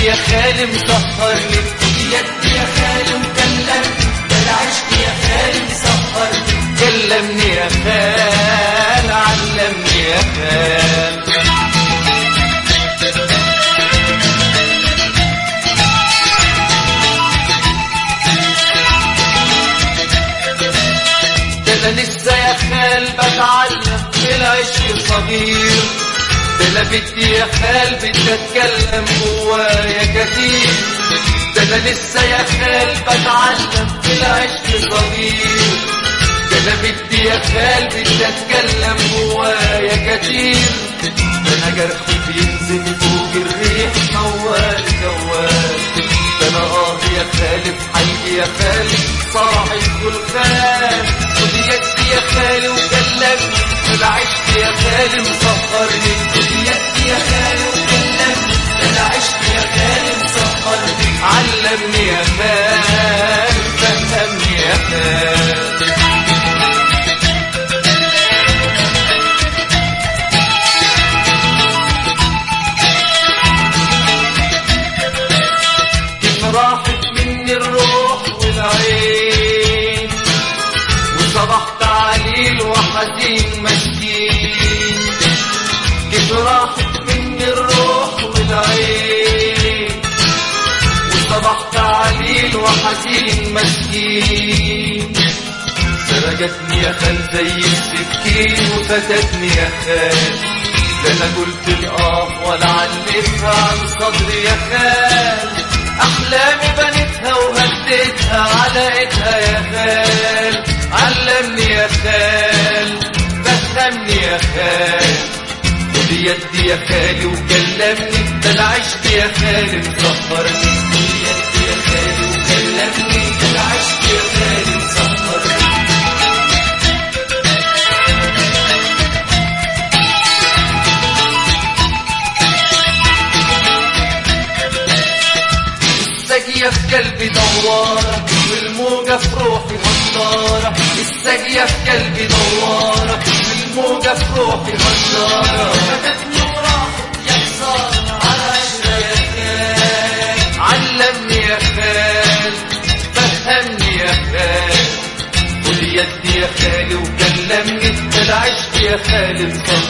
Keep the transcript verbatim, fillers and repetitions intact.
يا خالي مسهرني، خد يدي يا خالي وكلمني، ده العشق يا خالي مسهرني، كلمني يا خال، علمني يا خال. ده انا لسه يا خال بتعلم في العشق صغير، ده انا بدي يا خال بدي اتكلم جوايا كتير، ده انا لسه يا خال بتعلم في العشق صغير، ده انا بدي يا خال بدي اتكلم جوايا كتير، ده انا جرحي بينزل فوق الريح موال جوال، ده انا اه يا خالي في حي يا خالي صاحب كل خال، خد يدي يا خالي وكلمني، العشق يا خالي مسهرني، خد يدي يا خالي وكلمني، العشق يا خالي مسهرني، علمني يا خال، فهمني يا خال. راحت مني الروح والعين، وصبحت عليل وحزين مسكين، كيف راحت مني الروح والعين، وصبحت عليل وحزين مسكين، سرقتني يا خال زي السكين وفتتني يا خال، ده انا قلت الآه ولا علمتها عن صدري يا خال، أحلامي بنتها وهديتها علقتها يا خال، علمني يا خال، فهمني يا خال، خد يدي يا خالي وكلمني، ده العشق يا خالي مسهرني، خد يدي يا خالي وكلمني، ده العشق يا خالي مسهرني. الساقية في قلبي دوارة والموجة في روحي هزارة، الساقية في قلبي دوارة والموجة في روحي هزارة، فاتتني وراحت يا خسارة على عشرة يا خال، علمني يا خال، فهمني يا خال، خد يدي يا خالي وكلمني، ده العشق يا خالي مسهرني.